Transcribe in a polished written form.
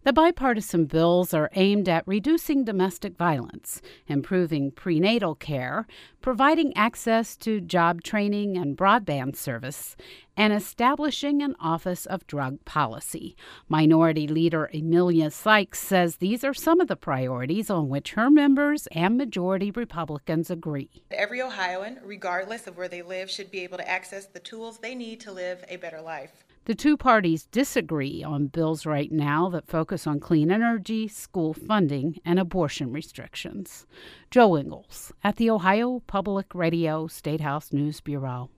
The bipartisan bills are aimed at reducing domestic violence, improving prenatal care, providing access to job training and broadband service, and establishing an Office of Drug Policy. Minority Leader Emilia Sykes says these are some of the priorities on which her members and majority Republicans agree. Every Ohioan, regardless of where they live, should be able to access the tools they need to live a better life. The two parties disagree on bills right now that focus on clean energy, school funding, and abortion restrictions. Joe Ingles at the Ohio Public Radio State House News Bureau.